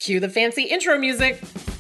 Cue the fancy intro music.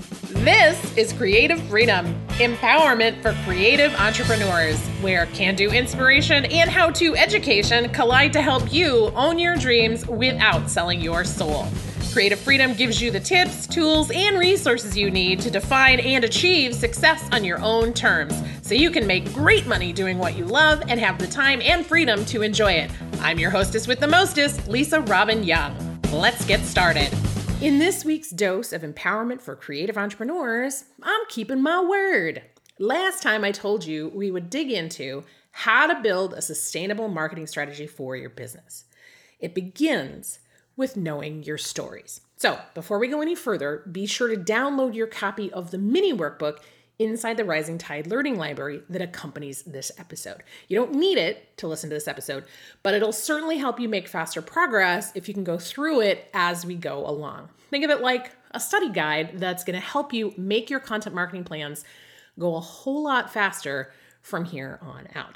This is Creative Freedom, empowerment for creative entrepreneurs, where can-do inspiration and how-to education collide to help you own your dreams without selling your soul. Creative Freedom gives you the tips, tools, and resources you need to define and achieve success on your own terms, so you can make great money doing what you love and have the time and freedom to enjoy it. I'm your hostess with the mostest, Lisa Robin Young. Let's get started. In this week's dose of empowerment for creative entrepreneurs, I'm keeping my word. Last time I told you we would dig into how to build a sustainable marketing strategy for your business. It begins with knowing your stories. So before we go any further, be sure to download your copy of the mini workbook inside the Rising Tide Learning Library that accompanies this episode. You don't need it to listen to this episode, but it'll certainly help you make faster progress if you can go through it as we go along. Think of it like a study guide that's going to help you make your content marketing plans go a whole lot faster from here on out.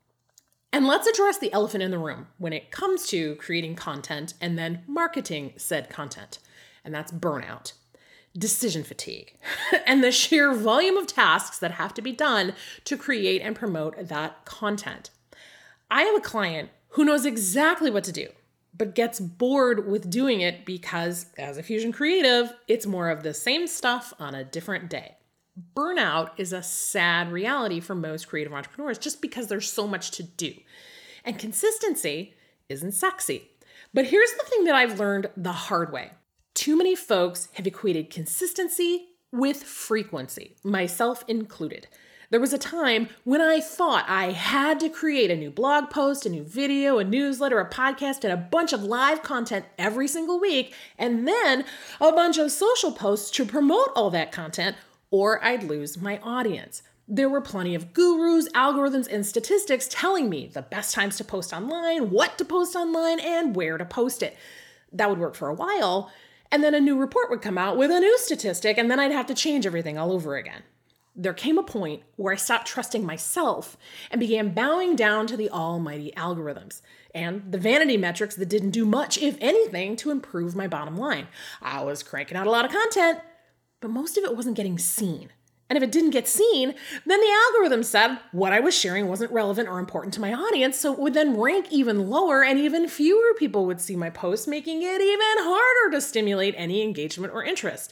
And let's address the elephant in the room when it comes to creating content and then marketing said content, and that's burnout, decision fatigue, and the sheer volume of tasks that have to be done to create and promote that content. I have a client who knows exactly what to do, but gets bored with doing it because, as a Fusion creative, it's more of the same stuff on a different day. Burnout is a sad reality for most creative entrepreneurs just because there's so much to do. And consistency isn't sexy. But here's the thing that I've learned the hard way. Too many folks have equated consistency with frequency, myself included. There was a time when I thought I had to create a new blog post, a new video, a newsletter, a podcast, and a bunch of live content every single week, and then a bunch of social posts to promote all that content, or I'd lose my audience. There were plenty of gurus, algorithms, and statistics telling me the best times to post online, what to post online, and where to post it. That would work for a while, and then a new report would come out with a new statistic, and then I'd have to change everything all over again. There came a point where I stopped trusting myself and began bowing down to the almighty algorithms and the vanity metrics that didn't do much, if anything, to improve my bottom line. I was cranking out a lot of content, but most of it wasn't getting seen. And if it didn't get seen, then the algorithm said what I was sharing wasn't relevant or important to my audience, so it would then rank even lower and even fewer people would see my posts, making it even harder to stimulate any engagement or interest.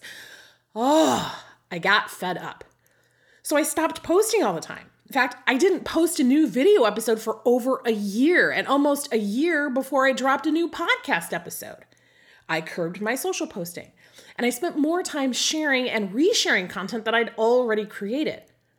I got fed up. So I stopped posting all the time. In fact, I didn't post a new video episode for over a year, and almost a year before I dropped a new podcast episode. I curbed my social posting, and I spent more time sharing and resharing content that I'd already created.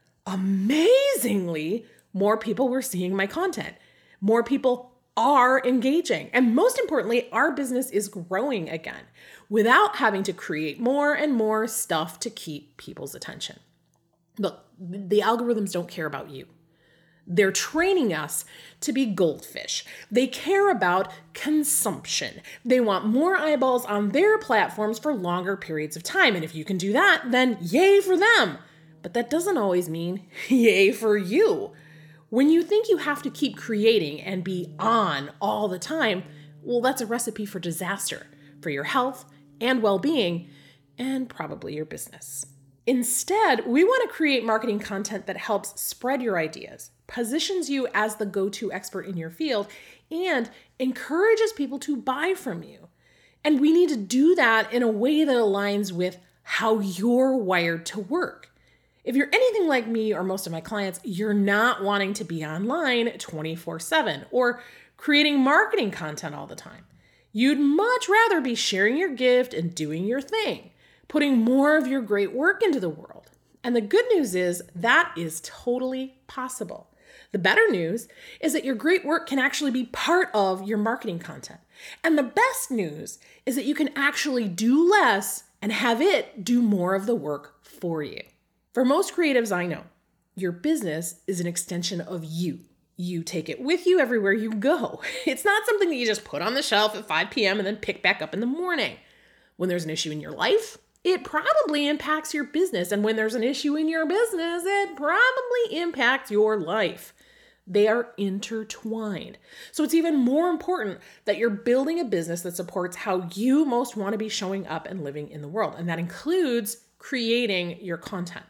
Amazingly, more people were seeing my content. More people are engaging. And most importantly, our business is growing again without having to create more and more stuff to keep people's attention. Look, the algorithms don't care about you. They're training us to be goldfish. They care about consumption. They want more eyeballs on their platforms for longer periods of time. And if you can do that, then yay for them. But that doesn't always mean yay for you. When you think you have to keep creating and be on all the time, well, that's a recipe for disaster for your health and well-being, and probably your business. Instead, we want to create marketing content that helps spread your ideas, positions you as the go-to expert in your field, and encourages people to buy from you. And we need to do that in a way that aligns with how you're wired to work. If you're anything like me or most of my clients, you're not wanting to be online 24/7 or creating marketing content all the time. You'd much rather be sharing your gift and doing your thing, putting more of your great work into the world. And the good news is that is totally possible. The better news is that your great work can actually be part of your marketing content. And the best news is that you can actually do less and have it do more of the work for you. For most creatives I know, your business is an extension of you. You take it with you everywhere you go. It's not something that you just put on the shelf at 5 p.m. and then pick back up in the morning. When there's an issue in your life, it probably impacts your business. And when there's an issue in your business, it probably impacts your life. They are intertwined. So it's even more important that you're building a business that supports how you most want to be showing up and living in the world. And that includes creating your content.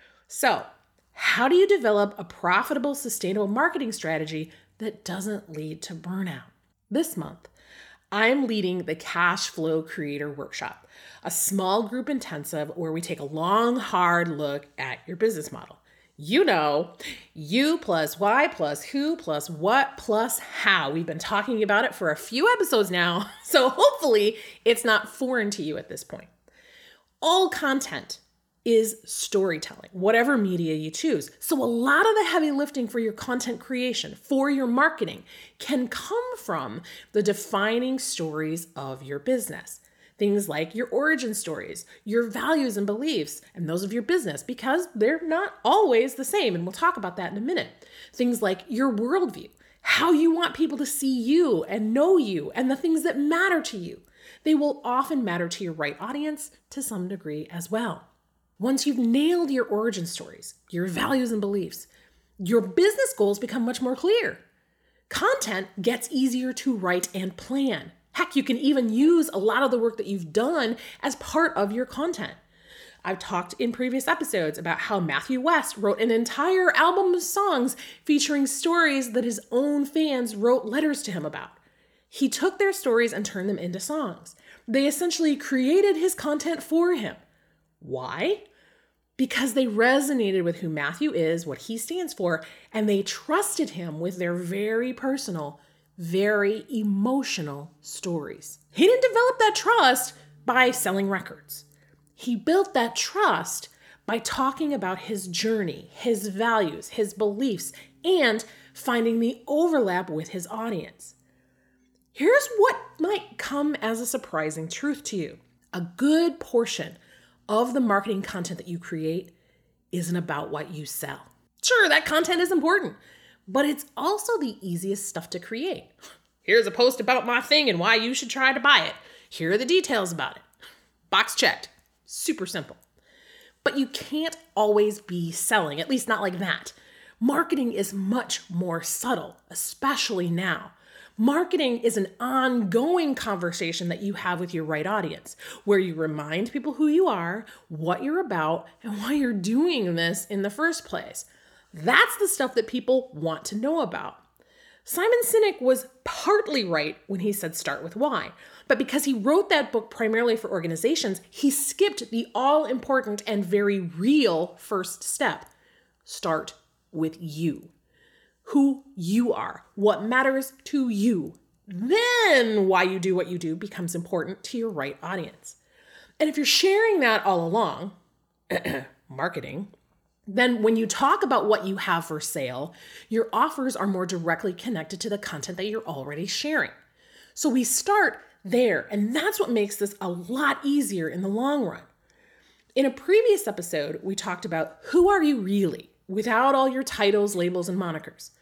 So, how do you develop a profitable, sustainable marketing strategy that doesn't lead to burnout? This month, I'm leading the Cash Flow Creator Workshop, a small group intensive where we take a long, hard look at your business model. You know, you plus why plus who plus what plus how. We've been talking about it for a few episodes now, so hopefully it's not foreign to you at this point. All content is storytelling, whatever media you choose. So a lot of the heavy lifting for your content creation, for your marketing, can come from the defining stories of your business. Things like your origin stories, your values and beliefs, and those of your business, because they're not always the same. And we'll talk about that in a minute. Things like your worldview, how you want people to see you and know you, and the things that matter to you. They will often matter to your right audience to some degree as well. Once you've nailed your origin stories, your values and beliefs, your business goals become much more clear. Content gets easier to write and plan. Heck, you can even use a lot of the work that you've done as part of your content. I've talked in previous episodes about how Matthew West wrote an entire album of songs featuring stories that his own fans wrote letters to him about. He took their stories and turned them into songs. They essentially created his content for him. Why? Because they resonated with who Matthew is, what he stands for, and they trusted him with their very personal, very emotional stories. He didn't develop that trust by selling records. He built that trust by talking about his journey, his values, his beliefs, and finding the overlap with his audience. Here's what might come as a surprising truth to you. A good portion of the marketing content that you create isn't about what you sell. Sure, that content is important, but it's also the easiest stuff to create. Here's a post about my thing and why you should try to buy it. Here are the details about it. Box checked. Super simple. But you can't always be selling, at least not like that. Marketing is much more subtle, especially now. Marketing is an ongoing conversation that you have with your right audience, where you remind people who you are, what you're about, and why you're doing this in the first place. That's the stuff that people want to know about. Simon Sinek was partly right when he said start with why, but because he wrote that book primarily for organizations, he skipped the all-important and very real first step. Start with you. Who you are, what matters to you. Then why you do what you do becomes important to your right audience. And if you're sharing that all along, marketing, then when you talk about what you have for sale, your offers are more directly connected to the content that you're already sharing. So we start there, and that's what makes this a lot easier in the long run. In a previous episode, we talked about who are you really, without all your titles, labels, and monikers.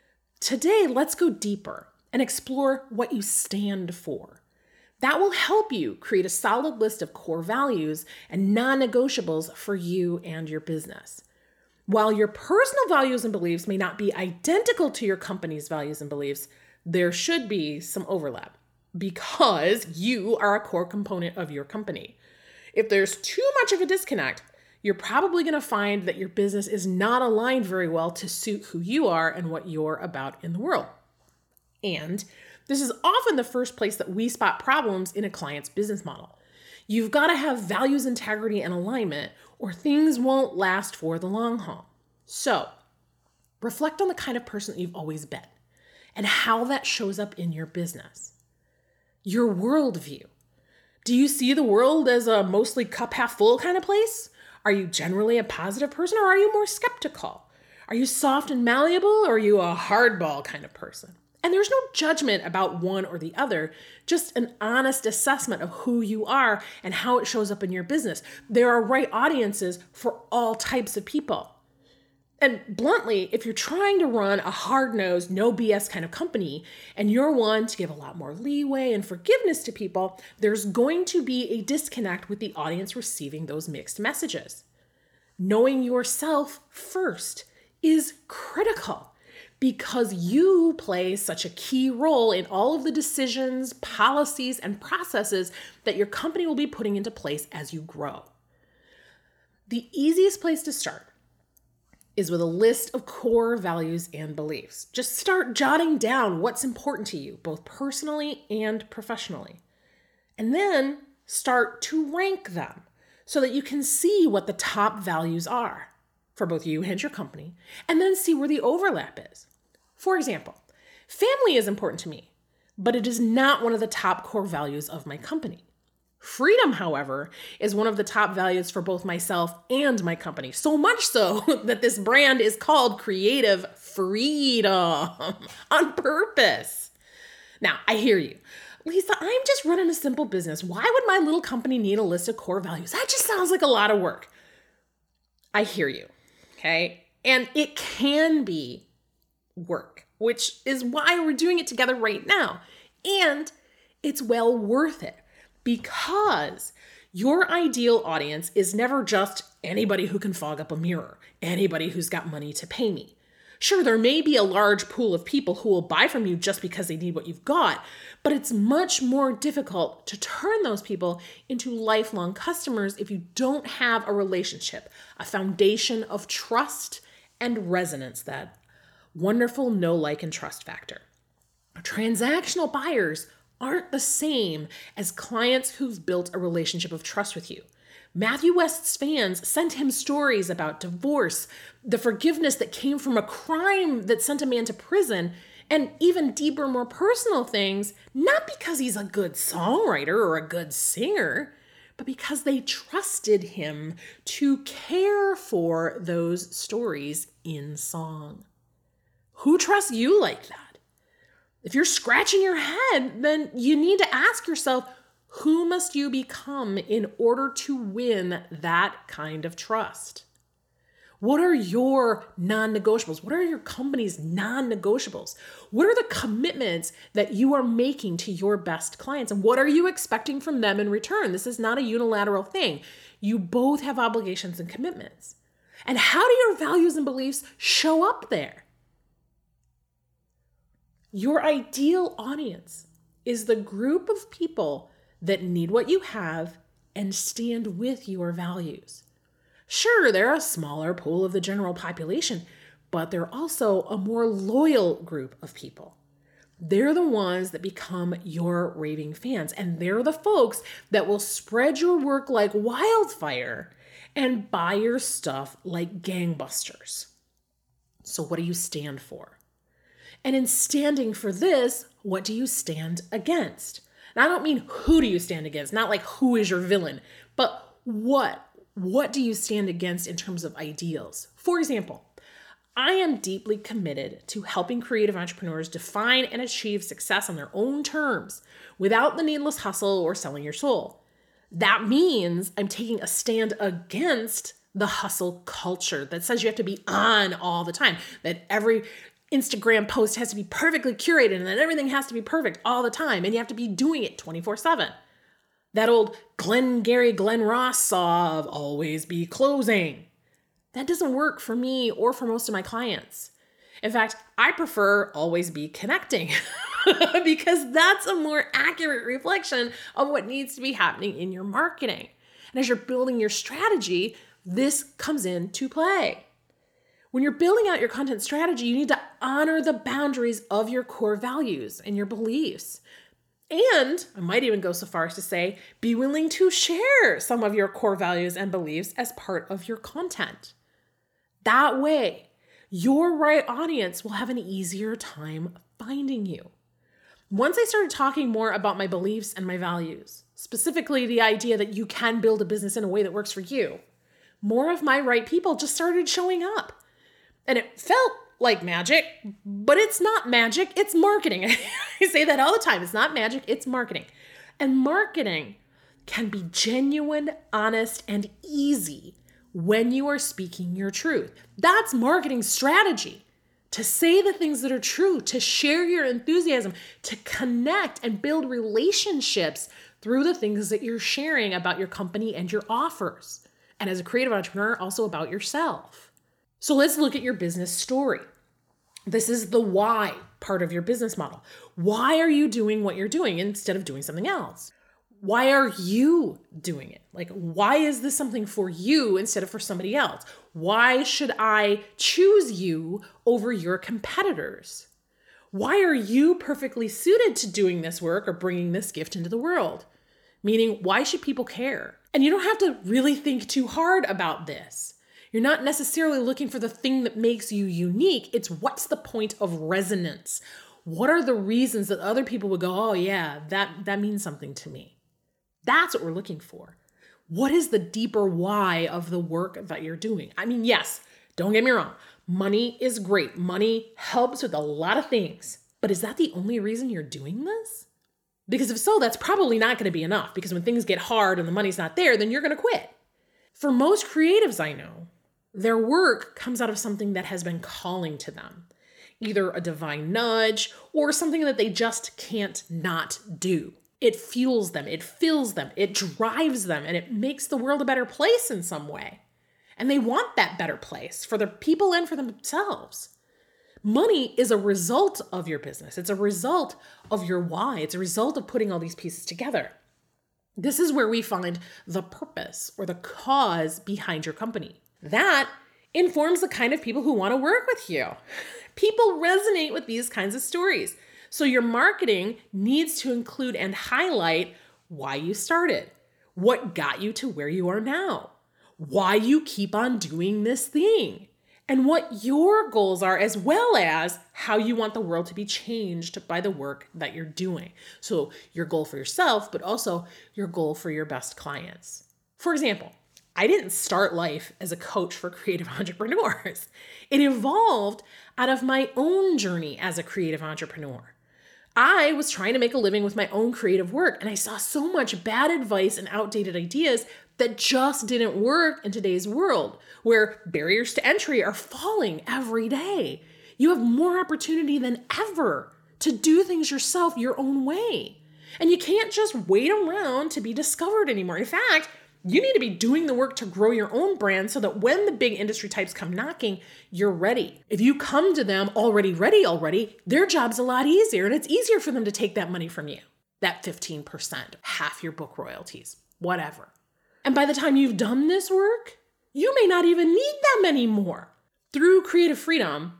Today, let's go deeper and explore what you stand for. That will help you create a solid list of core values and non-negotiables for you and your business. While your personal values and beliefs may not be identical to your company's values and beliefs, there should be some overlap because you are a core component of your company. If there's too much of a disconnect, you're probably going to find that your business is not aligned very well to suit who you are and what you're about in the world. And this is often the first place that we spot problems in a client's business model. You've got to have values, integrity, and alignment, or things won't last for the long haul. So, reflect on the kind of person that you've always been and how that shows up in your business. Your worldview. Do you see the world as a mostly cup half full kind of place? Are you generally a positive person, or are you more skeptical? Are you soft and malleable, or are you a hardball kind of person? And there's no judgment about one or the other, just an honest assessment of who you are and how it shows up in your business. There are right audiences for all types of people. And bluntly, if you're trying to run a hard-nosed, no BS kind of company, and you're one to give a lot more leeway and forgiveness to people, there's going to be a disconnect with the audience receiving those mixed messages. Knowing yourself first is critical. because you play such a key role in all of the decisions, policies, and processes that your company will be putting into place as you grow. The easiest place to start is with a list of core values and beliefs. Just start jotting down what's important to you, both personally and professionally. And then start to rank them so that you can see what the top values are for both you and your company, and then see where the overlap is. For example, family is important to me, but it is not one of the top core values of my company. Freedom, however, is one of the top values for both myself and my company. So much so that this brand is called Creative Freedom on purpose. Now, I hear you. Lisa, I'm just running a simple business. Why would my little company need a list of core values? That just sounds like a lot of work. I hear you, okay? And it can be work, which is why we're doing it together right now. And it's well worth it because your ideal audience is never just anybody who can fog up a mirror, anybody who's got money to pay me. Sure, there may be a large pool of people who will buy from you just because they need what you've got, but it's much more difficult to turn those people into lifelong customers if you don't have a relationship, a foundation of trust and resonance, that wonderful know, like, and trust factor. Transactional buyers aren't the same as clients who've built a relationship of trust with you. Matthew West's fans sent him stories about divorce, the forgiveness that came from a crime that sent a man to prison, and even deeper, more personal things, not because he's a good songwriter or a good singer, but because they trusted him to care for those stories in song. Who trusts you like that? If you're scratching your head, then you need to ask yourself, who must you become in order to win that kind of trust? What are your non-negotiables? What are your company's non-negotiables? What are the commitments that you are making to your best clients? And what are you expecting from them in return? This is not a unilateral thing. You both have obligations and commitments. And how do your values and beliefs show up there? Your ideal audience is the group of people that need what you have and stand with your values. Sure, they're a smaller pool of the general population, but they're also a more loyal group of people. They're the ones that become your raving fans, and they're the folks that will spread your work like wildfire and buy your stuff like gangbusters. So what do you stand for? And in standing for this, what do you stand against? Now, I don't mean who do you stand against, not like who is your villain, but what do you stand against in terms of ideals? For example, I am deeply committed to helping creative entrepreneurs define and achieve success on their own terms without the needless hustle or selling your soul. That means I'm taking a stand against the hustle culture that says you have to be on all the time, that every Instagram post has to be perfectly curated and that everything has to be perfect all the time and you have to be doing it 24/7. That old Glenn Ross saw of always be closing. That doesn't work for me or for most of my clients. In fact, I prefer always be connecting because that's a more accurate reflection of what needs to be happening in your marketing. And as you're building your strategy, this comes into play. When you're building out your content strategy, you need to honor the boundaries of your core values and your beliefs. And I might even go so far as to say, be willing to share some of your core values and beliefs as part of your content. That way, your right audience will have an easier time finding you. Once I started talking more about my beliefs and my values, specifically the idea that you can build a business in a way that works for you, more of my right people just started showing up. And it felt like magic, but it's not magic, it's marketing. I say that all the time. It's not magic, it's marketing. And marketing can be genuine, honest, and easy when you are speaking your truth. That's marketing strategy. To say the things that are true, to share your enthusiasm, to connect and build relationships through the things that you're sharing about your company and your offers. And as a creative entrepreneur, also about yourself. So let's look at your business story. This is the why part of your business model. Why are you doing what you're doing instead of doing something else? Why are you doing it? Like, why is this something for you instead of for somebody else? Why should I choose you over your competitors? Why are you perfectly suited to doing this work or bringing this gift into the world? Meaning, why should people care? And you don't have to really think too hard about this. You're not necessarily looking for the thing that makes you unique. It's what's the point of resonance? What are the reasons that other people would go, oh yeah, that means something to me? That's what we're looking for. What is the deeper why of the work that you're doing? I mean, yes, don't get me wrong. Money is great. Money helps with a lot of things. But is that the only reason you're doing this? Because if so, that's probably not going to be enough. Because when things get hard and the money's not there, then you're going to quit. For most creatives I know, their work comes out of something that has been calling to them. Either a divine nudge or something that they just can't not do. It fuels them, it fills them, it drives them, and it makes the world a better place in some way. And they want that better place for the people and for themselves. Money is a result of your business. It's a result of your why. It's a result of putting all these pieces together. This is where we find the purpose or the cause behind your company. That informs the kind of people who want to work with you. People resonate with these kinds of stories. So your marketing needs to include and highlight why you started, what got you to where you are now, why you keep on doing this thing, and what your goals are, as well as how you want the world to be changed by the work that you're doing. So your goal for yourself, but also your goal for your best clients. For example, I didn't start life as a coach for creative entrepreneurs. It evolved out of my own journey as a creative entrepreneur. I was trying to make a living with my own creative work, and I saw so much bad advice and outdated ideas that just didn't work in today's world, where barriers to entry are falling every day. You have more opportunity than ever to do things yourself your own way. And you can't just wait around to be discovered anymore. In fact, you need to be doing the work to grow your own brand so that when the big industry types come knocking, you're ready. If you come to them already ready, their job's a lot easier, and it's easier for them to take that money from you. That 15%, half your book royalties, whatever. And by the time you've done this work, you may not even need them anymore. Through Creative Freedom,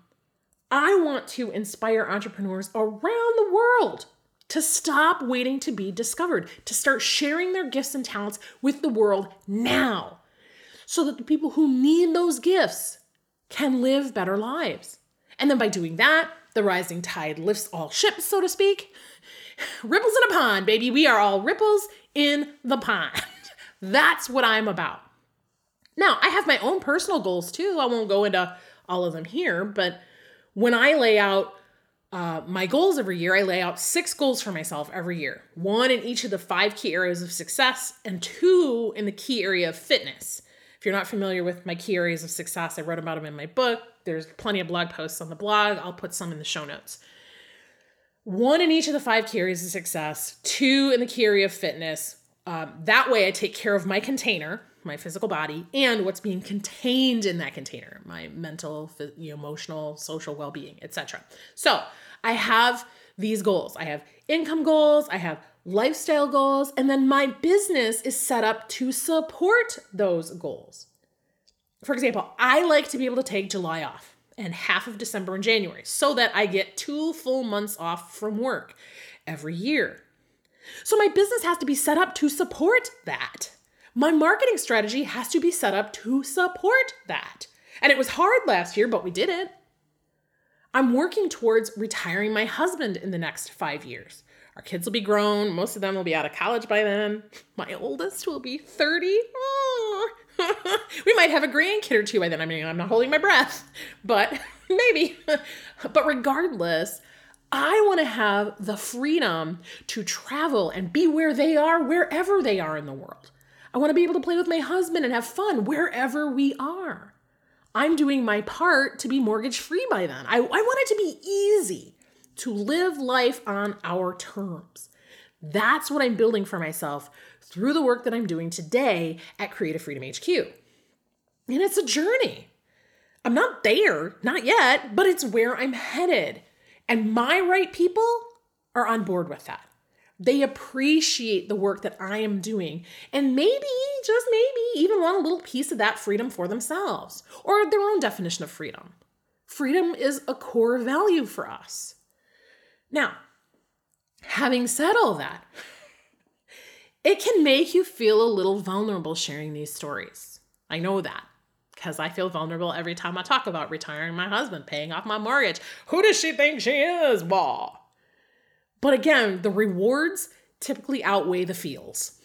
I want to inspire entrepreneurs around the world to stop waiting to be discovered, to start sharing their gifts and talents with the world now, so that the people who need those gifts can live better lives. And then by doing that, the rising tide lifts all ships, so to speak. Ripples in a pond, baby. We are all ripples in the pond. That's what I'm about. Now, I have my own personal goals too. I won't go into all of them here, but when I lay out my goals every year, I lay out 6 goals for myself every year. 1 in each of the 5 key areas of success and 2 in the key area of fitness. If you're not familiar with my key areas of success, I wrote about them in my book. There's plenty of blog posts on the blog. I'll put some in the show notes. 1 in each of the 5 key areas of success, 2 in the key area of fitness. That way I take care of my container, my physical body, and what's being contained in that container, my mental, emotional, social well-being, etc. So I have these goals. I have income goals, I have lifestyle goals, and then my business is set up to support those goals. For example, I like to be able to take July off and half of December and January so that I get 2 full months off from work every year. So my business has to be set up to support that. My marketing strategy has to be set up to support that. And it was hard last year, but we did it. I'm working towards retiring my husband in the next 5 years. Our kids will be grown. Most of them will be out of college by then. My oldest will be 30. We might have a grandkid or 2 by then. I mean, I'm not holding my breath, but maybe. But regardless, I want to have the freedom to travel and be where they are, wherever they are in the world. I want to be able to play with my husband and have fun wherever we are. I'm doing my part to be mortgage free by then. I want it to be easy to live life on our terms. That's what I'm building for myself through the work that I'm doing today at Creative Freedom HQ. And it's a journey. I'm not there, not yet, but it's where I'm headed. And my right people are on board with that. They appreciate the work that I am doing and maybe, just maybe, even want a little piece of that freedom for themselves or their own definition of freedom. Freedom is a core value for us. Now, having said all that, it can make you feel a little vulnerable sharing these stories. I know that because I feel vulnerable every time I talk about retiring my husband, paying off my mortgage. Who does she think she is, boss? But again, the rewards typically outweigh the feels.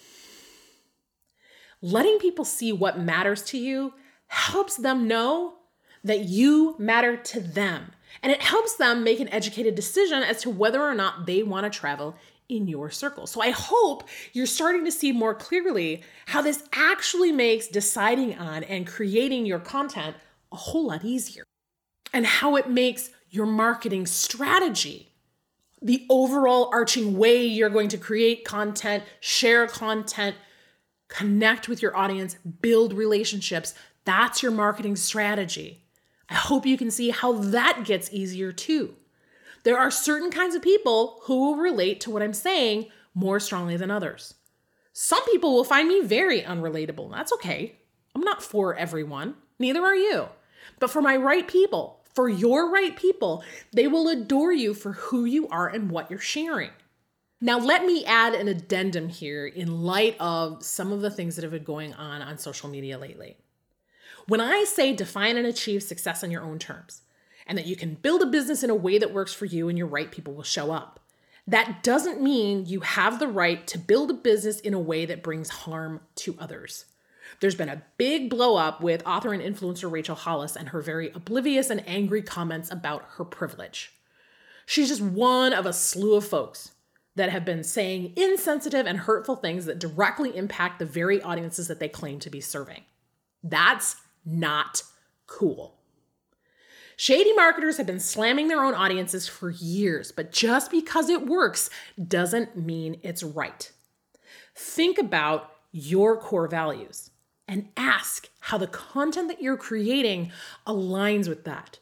Letting people see what matters to you helps them know that you matter to them. And it helps them make an educated decision as to whether or not they want to travel in your circle. So I hope you're starting to see more clearly how this actually makes deciding on and creating your content a whole lot easier. And how it makes your marketing strategy, the overall arching way you're going to create content, share content, connect with your audience, build relationships. That's your marketing strategy. I hope you can see how that gets easier too. There are certain kinds of people who will relate to what I'm saying more strongly than others. Some people will find me very unrelatable. That's okay. I'm not for everyone. Neither are you. But for my right people, for your right people, they will adore you for who you are and what you're sharing. Now, let me add an addendum here in light of some of the things that have been going on social media lately. When I say define and achieve success on your own terms, and that you can build a business in a way that works for you and your right people will show up, that doesn't mean you have the right to build a business in a way that brings harm to others. There's been a big blow up with author and influencer Rachel Hollis and her very oblivious and angry comments about her privilege. She's just one of a slew of folks that have been saying insensitive and hurtful things that directly impact the very audiences that they claim to be serving. That's not cool. Shady marketers have been slamming their own audiences for years, but just because it works doesn't mean it's right. Think about your core values and ask how the content that you're creating aligns with that.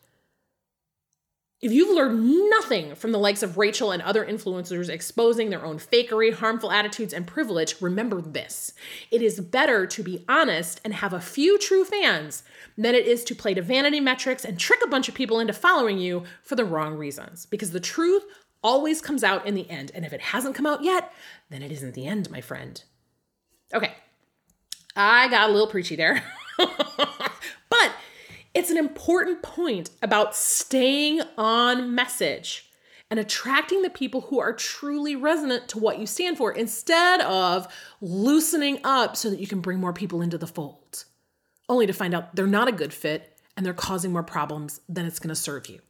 If you've learned nothing from the likes of Rachel and other influencers exposing their own fakery, harmful attitudes, and privilege, remember this. It is better to be honest and have a few true fans than it is to play to vanity metrics and trick a bunch of people into following you for the wrong reasons. Because the truth always comes out in the end. And if it hasn't come out yet, then it isn't the end, my friend. Okay, I got a little preachy there. But it's an important point about staying on message and attracting the people who are truly resonant to what you stand for instead of loosening up so that you can bring more people into the fold, only to find out they're not a good fit and they're causing more problems than it's going to serve you.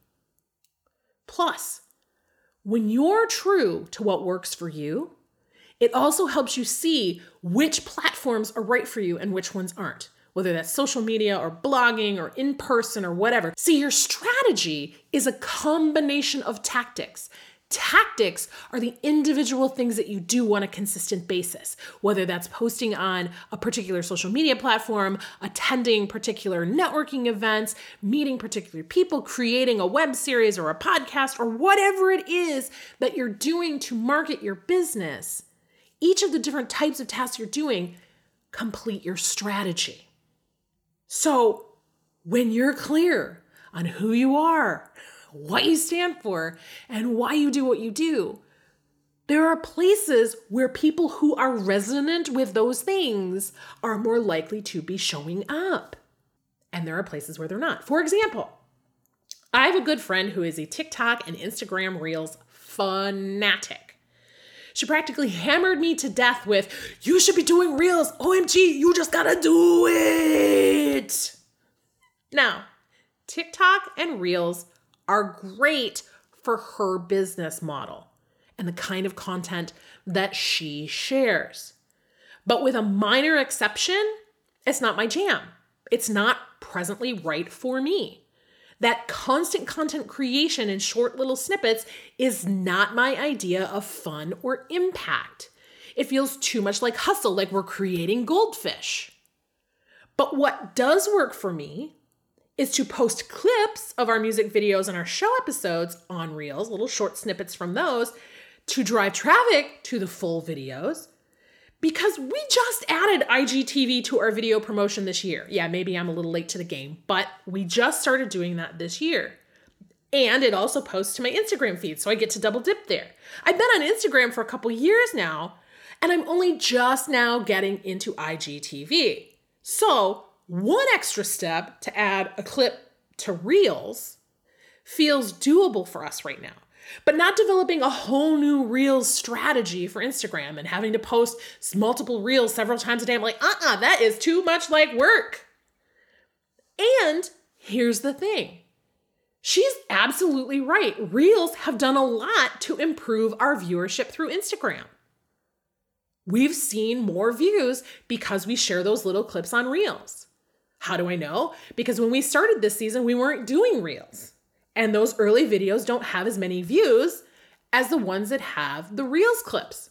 Plus, when you're true to what works for you, it also helps you see which platforms are right for you and which ones aren't. Whether that's social media or blogging or in person or whatever. See, your strategy is a combination of tactics. Tactics are the individual things that you do on a consistent basis, whether that's posting on a particular social media platform, attending particular networking events, meeting particular people, creating a web series or a podcast, or whatever it is that you're doing to market your business. Each of the different types of tasks you're doing complete your strategy. So when you're clear on who you are, what you stand for, and why you do what you do, there are places where people who are resonant with those things are more likely to be showing up. And there are places where they're not. For example, I have a good friend who is a TikTok and Instagram Reels fanatic. She practically hammered me to death with, you should be doing Reels. OMG, you just gotta do it. Now, TikTok and Reels are great for her business model and the kind of content that she shares. But with a minor exception, it's not my jam. It's not presently right for me. That constant content creation in short little snippets is not my idea of fun or impact. It feels too much like hustle, like we're creating goldfish. But what does work for me is to post clips of our music videos and our show episodes on Reels, little short snippets from those, to drive traffic to the full videos. Because we just added IGTV to our video promotion this year. Yeah, maybe I'm a little late to the game, but we just started doing that this year. And it also posts to my Instagram feed, so I get to double dip there. I've been on Instagram for a couple years now, and I'm only just now getting into IGTV. So one extra step to add a clip to Reels feels doable for us right now. But not developing a whole new Reels strategy for Instagram and having to post multiple Reels several times a day. I'm like, that is too much like work. And here's the thing. She's absolutely right. Reels have done a lot to improve our viewership through Instagram. We've seen more views because we share those little clips on Reels. How do I know? Because when we started this season, we weren't doing Reels. And those early videos don't have as many views as the ones that have the Reels clips.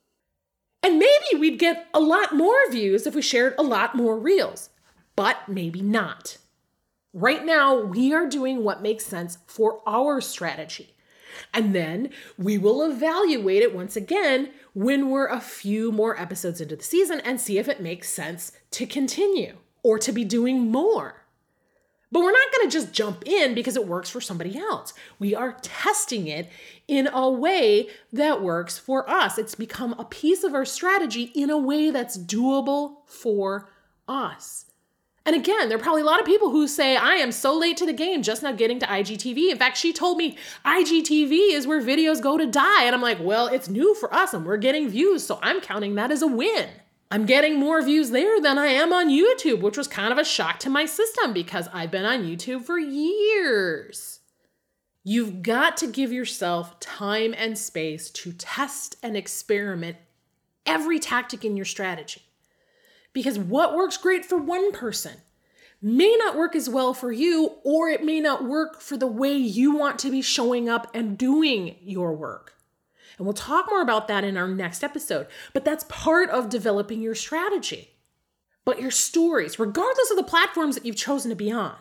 And maybe we'd get a lot more views if we shared a lot more Reels, but maybe not. Right now, we are doing what makes sense for our strategy. And then we will evaluate it once again when we're a few more episodes into the season and see if it makes sense to continue or to be doing more. But we're not going to just jump in because it works for somebody else. We are testing it in a way that works for us. It's become a piece of our strategy in a way that's doable for us. And again, there are probably a lot of people who say, I am so late to the game, just now getting to IGTV. In fact, she told me IGTV is where videos go to die. And I'm like, well, it's new for us and we're getting views, so I'm counting that as a win. I'm getting more views there than I am on YouTube, which was kind of a shock to my system because I've been on YouTube for years. You've got to give yourself time and space to test and experiment every tactic in your strategy. Because what works great for one person may not work as well for you, or it may not work for the way you want to be showing up and doing your work. And we'll talk more about that in our next episode, but that's part of developing your strategy. But your stories, regardless of the platforms that you've chosen to be on,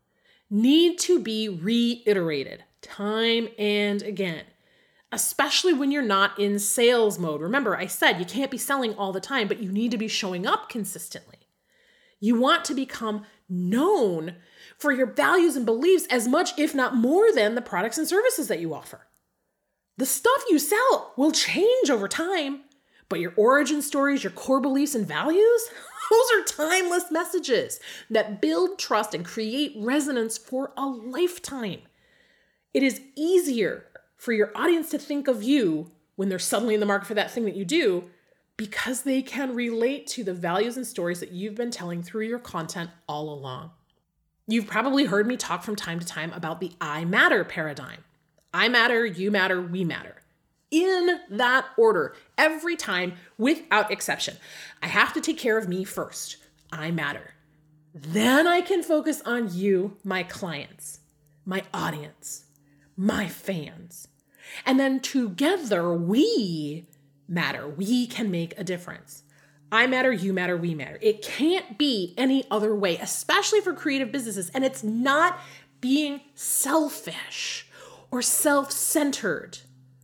need to be reiterated time and again, especially when you're not in sales mode. Remember, I said you can't be selling all the time, but you need to be showing up consistently. You want to become known for your values and beliefs as much, if not more than the products and services that you offer. The stuff you sell will change over time, but your origin stories, your core beliefs and values, those are timeless messages that build trust and create resonance for a lifetime. It is easier for your audience to think of you when they're suddenly in the market for that thing that you do because they can relate to the values and stories that you've been telling through your content all along. You've probably heard me talk from time to time about the I matter paradigm. I matter, you matter, we matter. In that order, every time, without exception. I have to take care of me first. I matter. Then I can focus on you, my clients, my audience, my fans. And then together, we matter. We can make a difference. I matter, you matter, we matter. It can't be any other way, especially for creative businesses. And it's not being selfish or self-centered.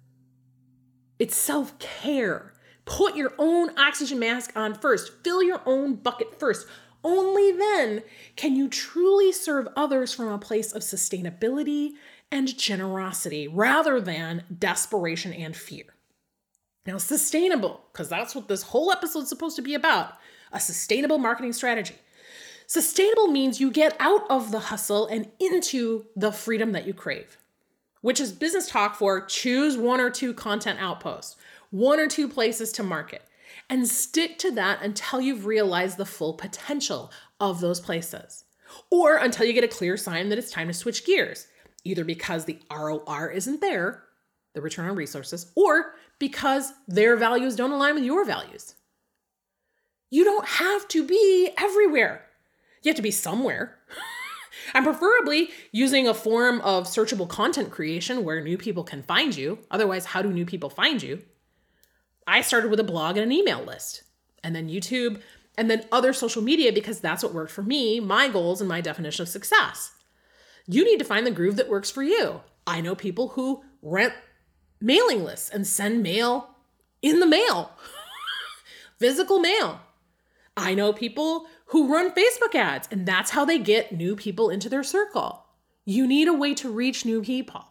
It's self-care. Put your own oxygen mask on first. Fill your own bucket first. Only then can you truly serve others from a place of sustainability and generosity rather than desperation and fear. Now, sustainable, because that's what this whole episode is supposed to be about, a sustainable marketing strategy. Sustainable means you get out of the hustle and into the freedom that you crave, which is business talk for choose one or two content outposts, one or two places to market, and stick to that until you've realized the full potential of those places, or until you get a clear sign that it's time to switch gears, either because the ROR isn't there, the return on resources, or because their values don't align with your values. You don't have to be everywhere. You have to be somewhere. And preferably using a form of searchable content creation where new people can find you. Otherwise, how do new people find you? I started with a blog and an email list. And then YouTube and then other social media because that's what worked for me, my goals, and my definition of success. You need to find the groove that works for you. I know people who rent mailing lists and send mail in the mail, physical mail. I know people who run Facebook ads, and that's how they get new people into their circle. You need a way to reach new people.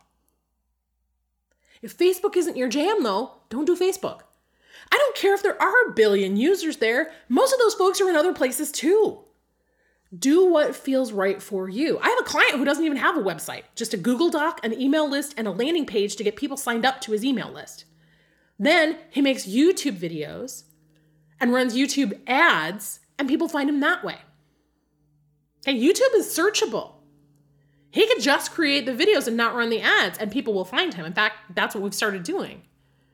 If Facebook isn't your jam, though, don't do Facebook. I don't care if there are a billion users there. Most of those folks are in other places too. Do what feels right for you. I have a client who doesn't even have a website, just a Google Doc, an email list, and a landing page to get people signed up to his email list. Then he makes YouTube videos and runs YouTube ads, and people find him that way. Okay, YouTube is searchable. He could just create the videos and not run the ads, and people will find him. In fact, that's what we've started doing.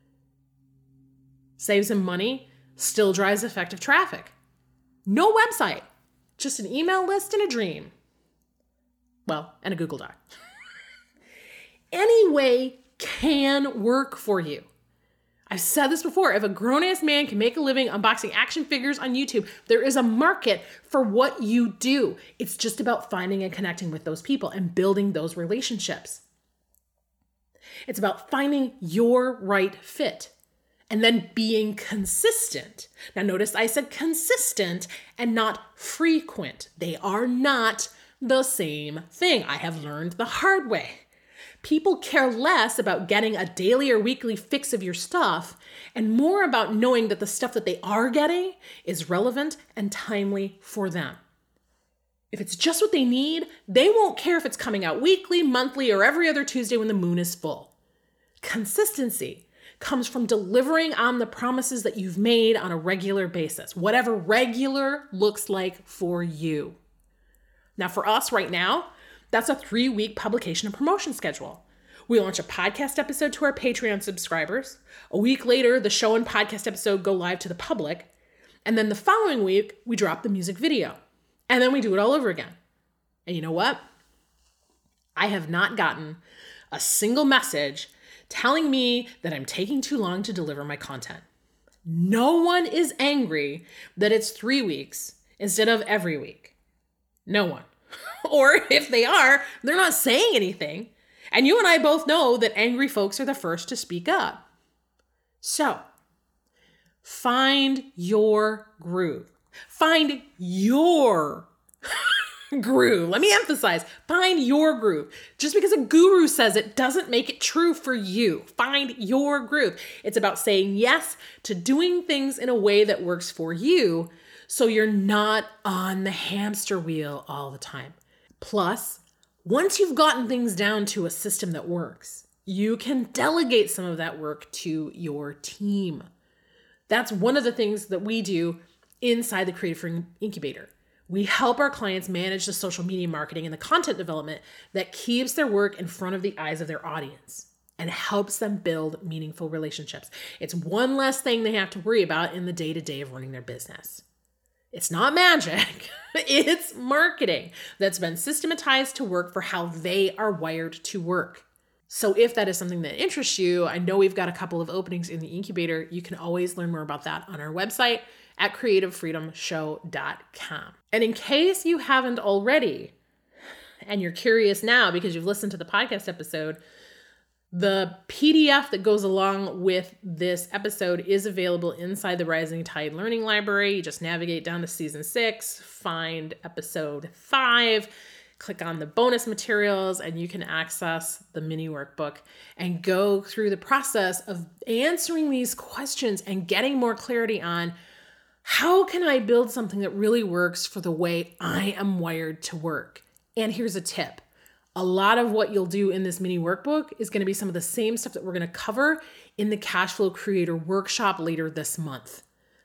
Saves him money, still drives effective traffic. No website, just an email list and a dream. Well, and a Google Doc. Any way can work for you. I've said this before, if a grown-ass man can make a living unboxing action figures on YouTube, there is a market for what you do. It's just about finding and connecting with those people and building those relationships. It's about finding your right fit and then being consistent. Now notice I said consistent and not frequent. They are not the same thing. I have learned the hard way. People care less about getting a daily or weekly fix of your stuff and more about knowing that the stuff that they are getting is relevant and timely for them. If it's just what they need, they won't care if it's coming out weekly, monthly, or every other Tuesday when the moon is full. Consistency comes from delivering on the promises that you've made on a regular basis, whatever regular looks like for you. Now, for us right now, that's a 3-week publication and promotion schedule. We launch a podcast episode to our Patreon subscribers. A week later, the show and podcast episode go live to the public. And then the following week, we drop the music video. And then we do it all over again. And you know what? I have not gotten a single message telling me that I'm taking too long to deliver my content. No one is angry that it's 3 weeks instead of every week. No one. Or if they are, they're not saying anything. And you and I both know that angry folks are the first to speak up. So, find your groove. Find your groove. Let me emphasize, find your groove. Just because a guru says it doesn't make it true for you. Find your groove. It's about saying yes to doing things in a way that works for you so you're not on the hamster wheel all the time. Plus, once you've gotten things down to a system that works, you can delegate some of that work to your team. That's one of the things that we do inside the Creative Freedom Incubator. We help our clients manage the social media marketing and the content development that keeps their work in front of the eyes of their audience and helps them build meaningful relationships. It's one less thing they have to worry about in the day-to-day of running their business. It's not magic. It's marketing that's been systematized to work for how they are wired to work. So if that is something that interests you, I know we've got a couple of openings in the incubator. You can always learn more about that on our website at creativefreedomshow.com. And in case you haven't already, and you're curious now because you've listened to the podcast episode, the PDF that goes along with this episode is available inside the Rising Tide Learning Library. You just navigate down to season 6, find episode 5, click on the bonus materials, and you can access the mini workbook and go through the process of answering these questions and getting more clarity on how can I build something that really works for the way I am wired to work. And here's a tip. A lot of what you'll do in this mini workbook is going to be some of the same stuff that we're going to cover in the Cashflow Creator Workshop later this month.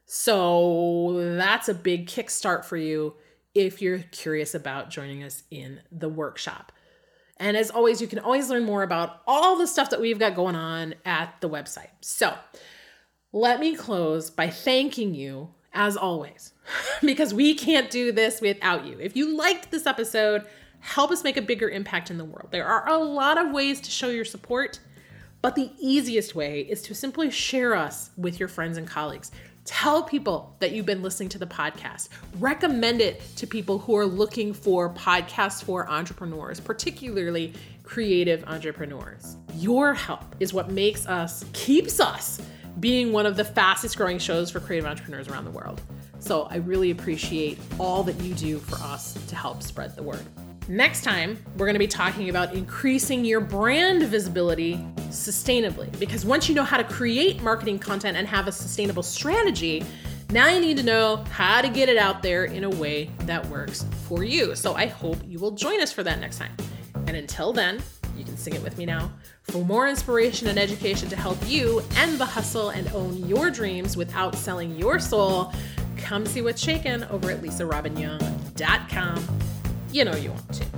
So that's a big kickstart for you if you're curious about joining us in the workshop. And as always, you can always learn more about all the stuff that we've got going on at the website. So let me close by thanking you as always, because we can't do this without you. If you liked this episode, help us make a bigger impact in the world. There are a lot of ways to show your support, but the easiest way is to simply share us with your friends and colleagues. Tell people that you've been listening to the podcast. Recommend it to people who are looking for podcasts for entrepreneurs, particularly creative entrepreneurs. Your help is what keeps us being one of the fastest growing shows for creative entrepreneurs around the world. So I really appreciate all that you do for us to help spread the word. Next time, we're going to be talking about increasing your brand visibility sustainably. Because once you know how to create marketing content and have a sustainable strategy, now you need to know how to get it out there in a way that works for you. So I hope you will join us for that next time. And until then, you can sing it with me now. For more inspiration and education to help you end the hustle and own your dreams without selling your soul, come see what's shaken over at LisaRobinYoung.com. You know you want to.